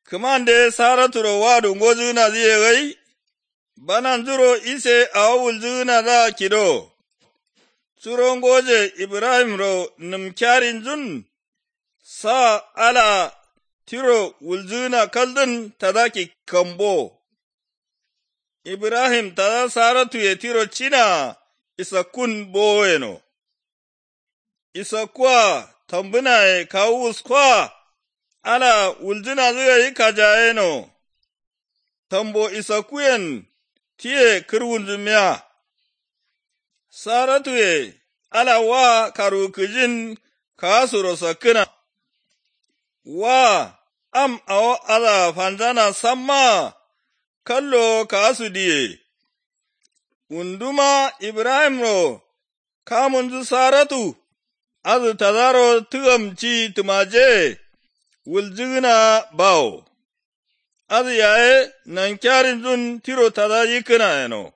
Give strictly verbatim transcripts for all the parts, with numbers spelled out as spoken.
Kumande saraturo wadu ngozuna ziyegai, bananzuro ise awulzuna za kido. Suro ngoje Ibrahim ro numkyarin zun, sa ala tiro wulzuna kaldun tadaki kambo. Ibrahim tada saratu ye tiro china isa kun boeno. Isa kwa tambuna e kawus kwa ala wulzuna zuya yi kajaeno. Tambo isa kuyen tiye kirwunzumiya. Saratu ye ala wa karukijin kasuro sakina. Wa am awo ala fanzana samma kallo kasu diye. Unduma Ibrahim ro kamunzu saratu azu tazaro tugamci tumaje wuljigina bawo. Azu yaye nan kyarin zun tiro tada yikina eno.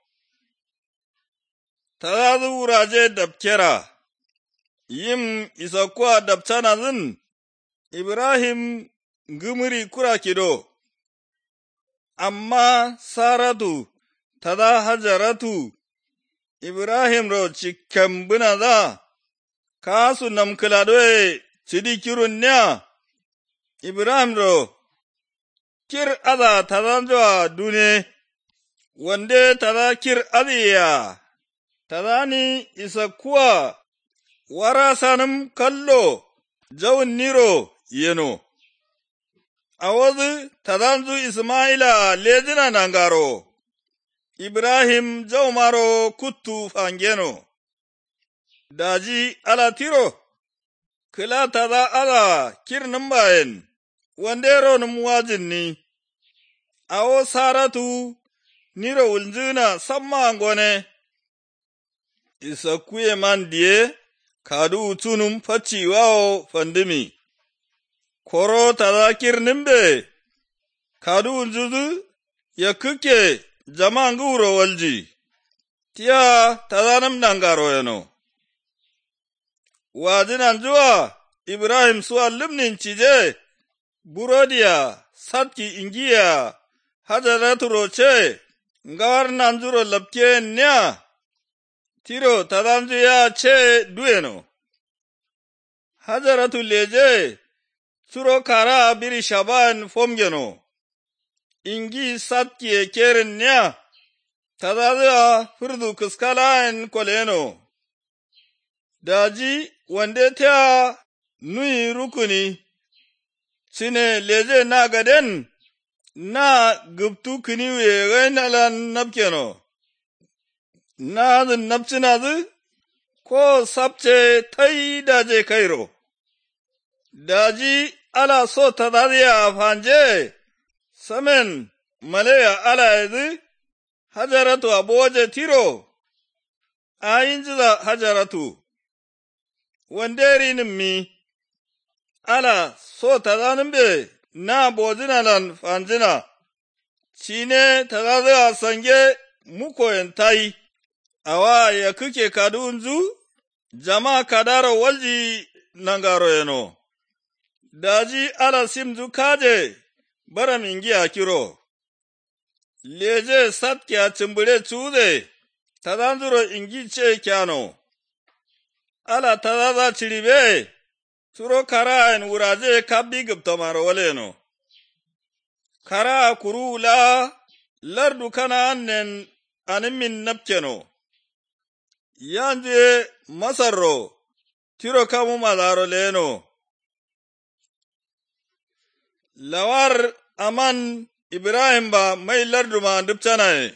Tazazu wuraje dabkera. Yim isa kwa dabtana zun Ibrahim gumuri kura kido. Amma saratu tada hajaratu Ibrahim ro cikkan buna za kasu namkiladoe cidi kirun niya Ibrahim ro kir aza tada zuwa dune wande tada kir aziya tada ni isa kuwa warasanum kallo jawun niro yeno. Awazu tadanzu Ismaila lezina nangaro. Ibrahim jawmaro kuttu fangeno. Daji ala tiro. Kila tada ala kirnin bayan. Wandero numuwajin ni. Awo saratu niro wulzuna samma angone. Isa kuye man diye kadu tunum faci wao fandimi. Koro tada kirnin be. Kadu wulzuzu ya kuke jama'an guro walji. Tiya tadanam nangaro yano. Wajinan zuwa Ibrahim suwa limnin cije. Burodiya satki ingiya hajaratu roce ngawar nanzuro lapke nya. Tiro tadanzu ya ce dueno. Hajaratu leje suro kara biri shaban fomgeno. Ingi satki kerin nya. Tadanzu furdu kuskalain koleno. Daji wande ta nui rukuni. Sine leje na gaden na guptu kiniwe gainalan napkeno. Na zin napsina zu ko sabce tai daje kairo. Daji ala so ta dadiya fanje samen malaya ala yazi hajaratu aboje tiro. Ayin jiza hajaratu. Wanderi nimmi ala so ta zanin be na bojina lan fanjina. Cine ta dadiya sange mukoyen tai. Awa ya kuke kadunzu, jama kadaro walji nangaro yeno. Daji ala simzu kaje, baram ingi akiro. Leje satki a cimbure cuze, tadanzuro ingi ce kyano. Ala tadaza ciribe, turo kara en wuraje kabbi guptamaro waleno. Kara kuru la, lardu kana annen animmin napkeno. Yanje masarro, tiro kamu mazaro leno. Lawar aman Ibrahim ba mai larduma dubcanaye.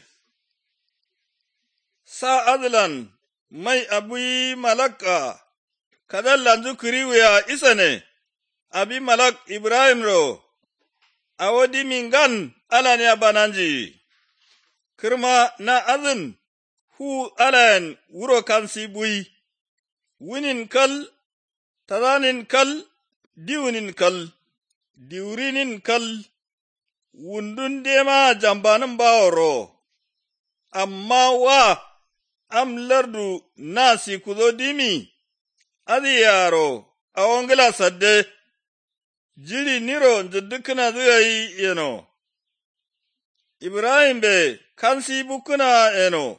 Sa azlan mai abu malaka, kadallan zukuriwiya isa ne, abi malak Ibrahim ro, awodi mingan ala ne bananji. Kirma na azin. Hu alayan wuro kansi bui, winin kal, tadanin kal, diwinin kal, diwrinin kal, wundun dema jambanin bawaro, amma wa am lardu nasi kuzo dimi, adi yaro, a wangila sadde, jiri niro jiddukuna zuwa yi yano. Ibrahim be kansi bukuna eno.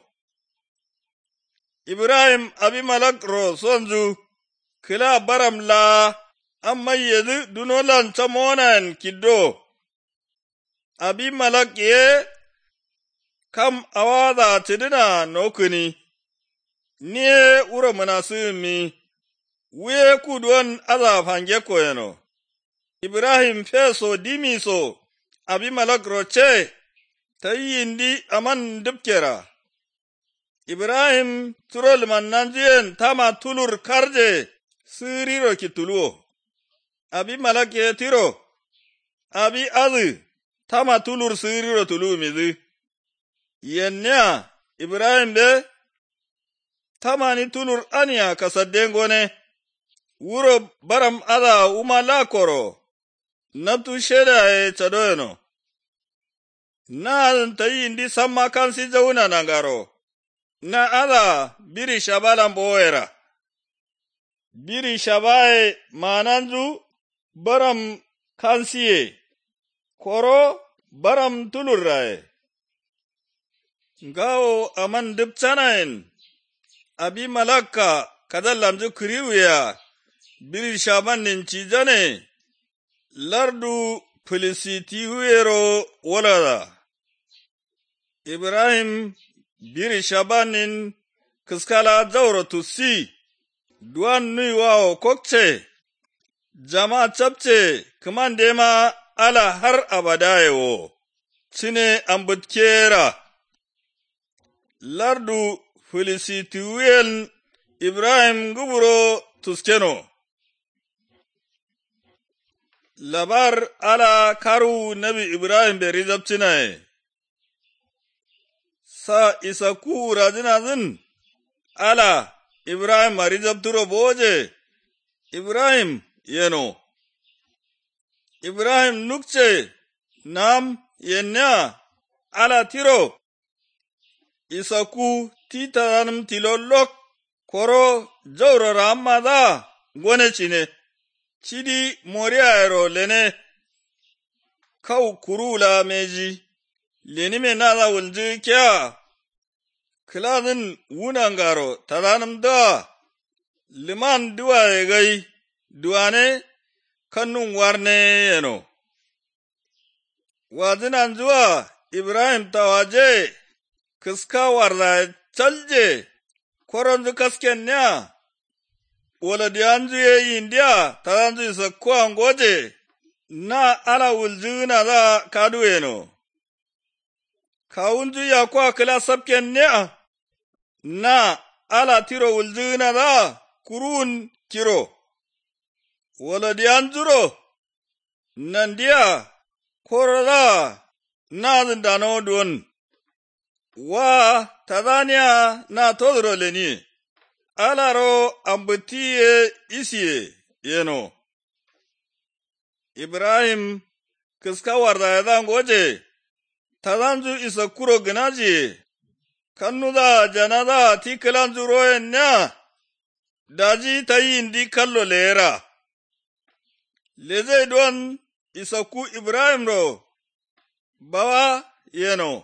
Ibrahim Abimelek ro sonzu kila baram la amma yezu dunolan tamonan kiddo. Abimelek ye kam awaza tidina nokuni. Niye ura munasumi wiye kudwan aza fange koyeno. Ibrahim feso dimiso Abimelek roche ta yindi aman dubkera. Ibrahim turol mannanjiyen tama tulur karje siriro kituluo. Abimelek ye tiro. Abi azu tama tulur siriro tulu mizi. Yenya Ibrahim be tamani tulur aniya kasaddengone. Wuro baram aza umala koro. Nabtu sheda e chadoyeno. Na ta yindi samma kansi zauna nangaro. Na aza biri shabalan boera. Biri shabaye mananzu baram kansiye. Koro baram tulurraye. Ngawo aman dipchanayin. Abimelek kadallamzu kuriwiya. Biri shaban ninchijane. Lardu Filisitiyero walada. Ibrahim biri shabanin kiskala zauro tusi. Duan nui wao kokce. Jama chapce kumandema ala har abadayo. Cine ambutkera. Lardu Filisitiyel Ibrahim guburo tuskeno. Labar ala karu nabi Ibrahim be rizabcinaye. Sa isaku rajinazin ala Ibrahim marizabturo boje. Ibrahim yeno. Ibrahim nukce nam yenya ala tiro. Isaku titaranum tilolok koro jawra ramada gone chine. Chidi moriaero lene kau kurula meji leni me naza wulji kya kiladin wunangaro tadanam da liman duwa egai duwane kannun warne yeno wazinan zuwa Ibrahim tawaje kiska warda chalje koronzu kasken nya wala diyanzu ye india tadanzu isa kwa ngoje na ala wuljuna za kadueno. Kaunju ya kwa kila sabken nya na ala tiro wuljuna za kurun kiro. Wala diyanzu ro nandia korola na zindano duon. Wa tadania na todro leni. Alaro ambutiye isiye yeno. Ibrahim kiska warda yadan goje. Tadanzu isa kuro ginaji. Kannuda janada tikilanzu royen nya. Daji tayi indi kallo lera. Leze don isa ku Ibrahim ro. Bawa yeno.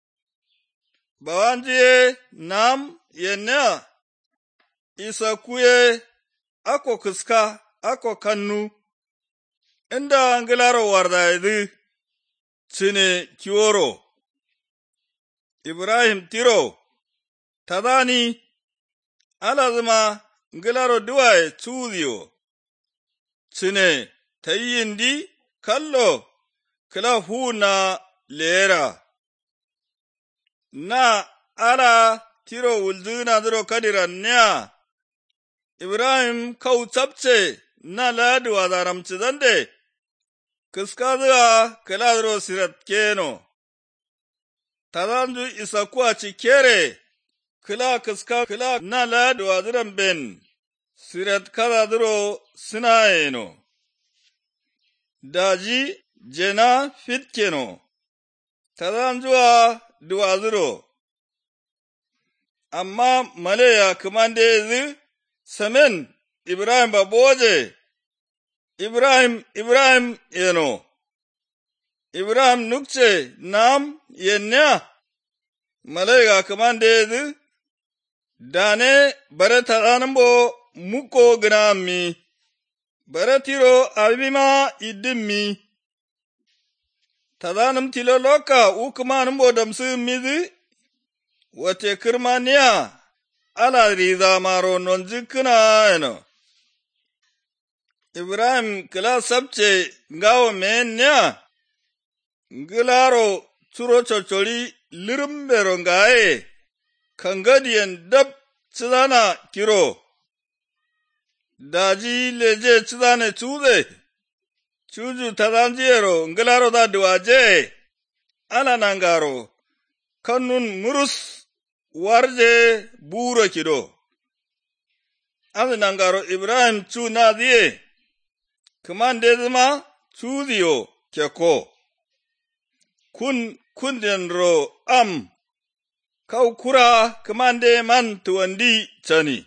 Bawanjiye nam yenya. Isa kuye ako kiska ako kannu inda angilaro warda yadi cine kiworo. Ibrahim tiro tadani alazima ngilaro duwaye chuziyo cine tayindi kallo kila huna lera. Na ala tiro wuljuna ziro kadiran nya. Ibrahim kau chapce na ladu azaramci zande, kiska zuwa kiladro sirat keno. Tadanzu isa kuwa cikere, kila kiska kila na ladu aziran ben, sirat kaladro sinaeno. Daji jena fitkeno. Tadanzuwa duwaziro. Amma maleya kumande zi, Samen Ibrahim baboje Ibrahim, Ibrahim yeno. Ibrahim nukce nam yenya. Malaika kamande dane bare taranambo muko gnami. Bare tiro abima idimmi. Tadanam tilo loka ukmanambo damsu mizi. Wate kirmaniya ala riza maro nonjikna eno. Ibrahim kila sabche ngawo menya. Ngilaro turo chocholi lirimbero ngaye. Kangadiyan dab chidana kiro. Daji leje chidane chuze. Chuju tadanjiyero ngilaro da duwaje. Ala nangaro. Kanun murus warje buro kido. Ala nangaro Ibrahim chu nadiye. Kamande zima chuziyo keko. Kun kunden ro am. Kau kura kamande man tuwandi chani.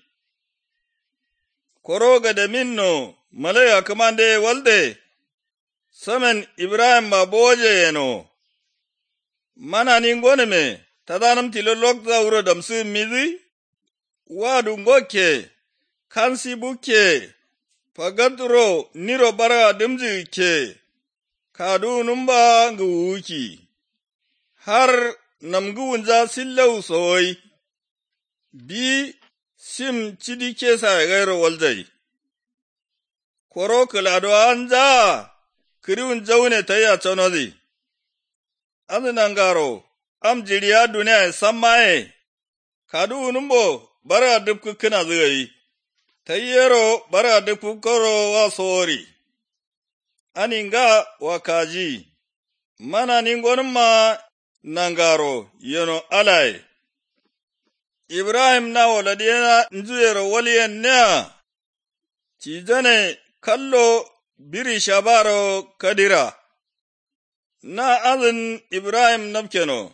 Koroga da minno malaya kamande walde. Samen Ibrahim baboje yeno. Mana ningone me. Tadanam tilo lokza uro damsu mizi. Wadu ngoke. Kansi buke. Pagaduro niro bara dimji ke. Kadu numba nguwuki. Har namguwunja sillau soy. Bi sim chidi kesa gairo waljai. Koro kulado anja. Kiriun jaune taya chonozi. Anu nangaro. Am jiriya duniya sammaye. Kadu numbo bara dubku kina zai. Tayyero bara dubku koro wa sori. Aninga wakaji. Mana ningonuma nangaro yono alai. Ibrahim na waladiyana njuyero waliyan nea. Chijane kallo biri shabaro kadira. Na azin Ibrahim nabkeno.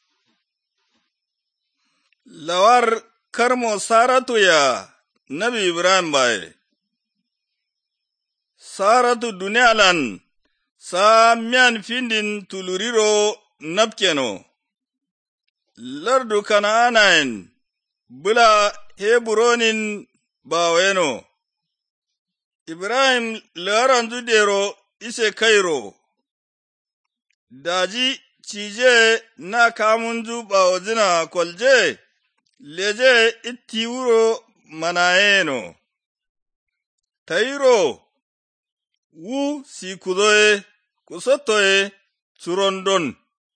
Lawar karmo saratu ya Nabi Ibrahim bai. Saratu duniyalan sa miyan findin tuluriro nabkeno. Lardu kana'anayin bula Heburonin baweno. Ibrahim laran zudero ise kairo. Daji cije na kamun zuba wazina kwalje. Leje iti wuro manayeno. Tairo, wu si kudoe, kusotoe, surondon.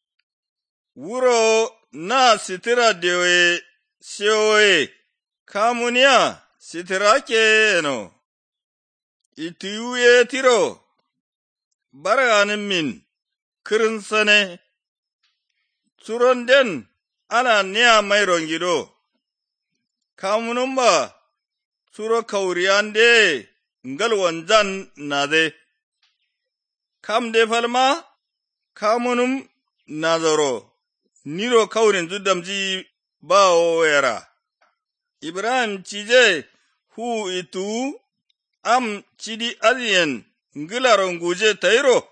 Wuro na sitira dewe, seoe, kamunia, sitira keno. Iti uye tiro, baraganin min, kirinsane, suronden, ana niya mai rongido. Kamunumba suro kauriyande ngal wanjan nade. Kamde falma kamunum nazaro niro kaurin zudamji bao wera. Ibrahim chije hu itu am chidi adiyen ngilaro nguje tairo.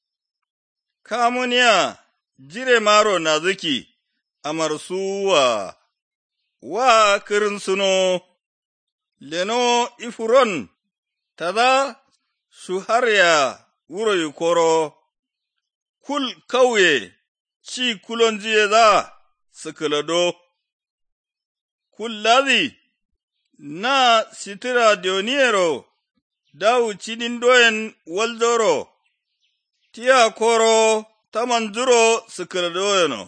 Kamunia jire maro nazuki amarsuwa. Wa kirin suno, leno ifuron, tada suharya wuro yukoro, kul kauye, ci kulon jiye za, sikulado. Kul lazi, na sitira dioniero, dawu cidin doyen waldoro, tiya koro, tamanzuro sikulado yano.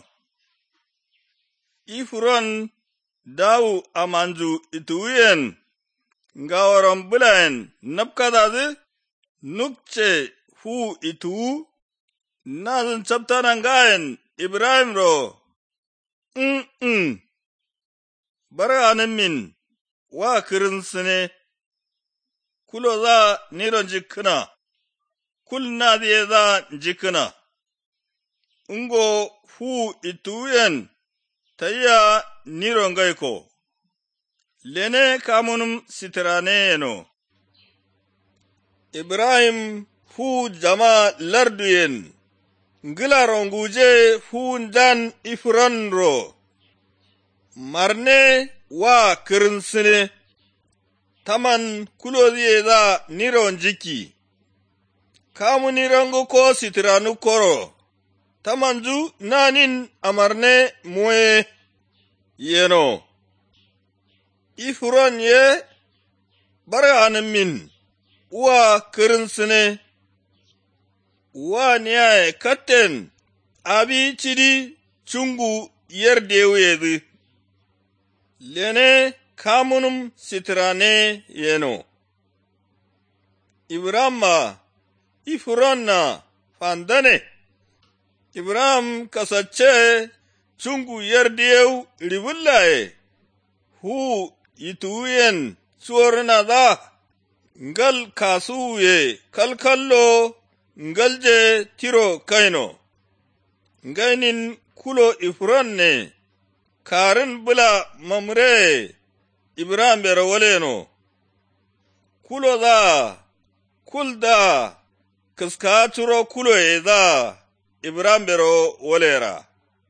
Ifuron, dawu amanju ituyen ngawaron bulayen napkadazi nukce hu itu nazin chaptanan gayen Ibrahim ro mm mm baranin min wa kirinsine kulo za niron jikina kul nadiye za jikina ungo hu ituyen tayya niron gaiko, lene kamunum sitirane no. Ibrahim fu jama larduyen, ngila nguje fu dan ifran ro, marne wa kirinsine, taman kuloziye za niron jiki, kamu nirango ko sitiranu koro, tamanju nanin amarne muye yeno. Ifron ye bar'anin min, wa kirinsine, wa niyaye katten abi cidi cungu yerdewezi, lene kamunum sitirane yeno. Ibrahim Ifron na fandane, Ibrahim kasace cungu yerdew ribullaye, hu ituyen suwarna za, ngal kasuye kalkallo ngalje tiro kaino, ngainin kulo Ifron ne, karin bula mamre Ibrahim bero waleno, kulo za, kul da, kaska turo kulo e za, Ibrahim bero walera.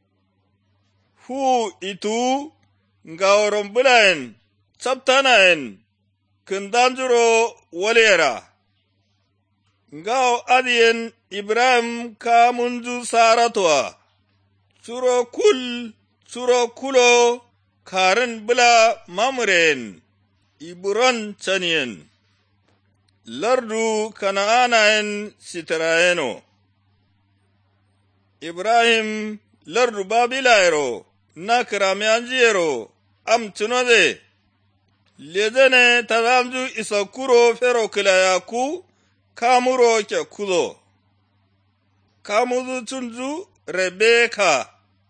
Hu itu ngaworon bulayen, tsabtanayen, kindanjuro walera. Ngawo adiyen Ibrahim kamunju saratuwa, turo kul, turo kulo, karin bula mamuren, iburan caniyen, lardu kana'anayen sitarayeno. Ibrahim lardu babilayero, na kiramiyanjiyero, am tunode, lezene tazamju isa kuro fero kilayaku, kamuro ke kuzo, kamuzu tunju Rebeka.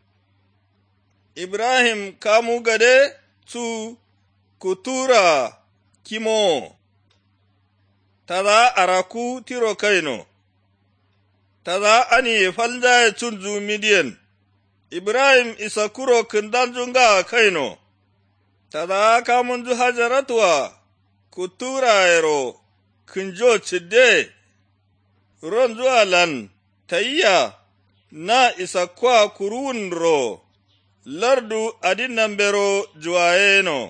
Ibrahim kamu gade tu kutura kimo, taza araku tiro kaino, taza ani faljaye tunju midiyan, Ibrahim isa kuro kindanjunga kaino, taza kamunju hajaratuwa kutura ero kinjo chide, ronju alan tayya na isa kwa kurun ro, lardu adin nambero juwaeno.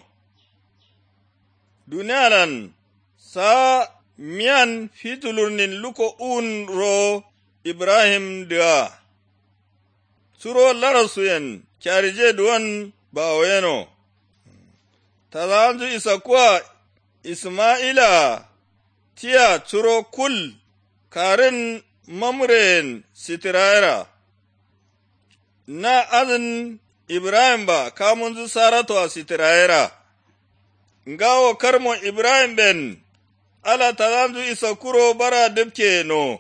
Dunyalan sa miyan fitulurnin luko un ro Ibrahim da. Suro larasuyen kyarije duwan baweno. Tazanju isa kwa Ismaila tiya turo kul karin mamren sitirayra. Na azin Ibrahim ba kamunzu saratu a sitirayra. Ngawo karmo Ibrahim ben, ala tazanju isa kuro bara dibke no.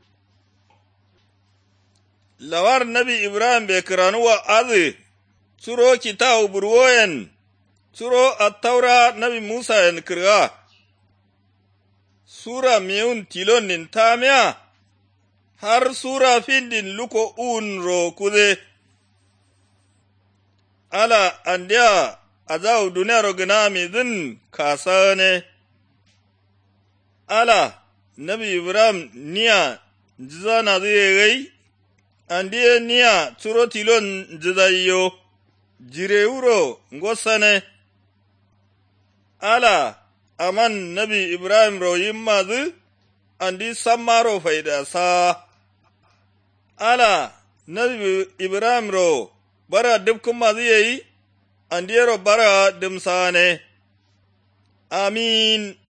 Lawar nabi Ibrahim be kiranuwa azi, turo kitabu burwoyen, turo attaura nabi Musa yan kirga. Sura miyun tilon nin tamiya, har sura findin luko un ro kuze. Ala andiya azaw duniyaro ginami zin kasane. Ala nabi Ibrahim niya jizana zai gai, andiye niya turo tilon jizayo, jireuro ngosane. Ala aman nabi Ibrahim ro yimmazu, andi sammaro faida sa. Ala nabi Ibrahim ro bara dibkun mazu yayi, andiyero bara dimsane. Amin.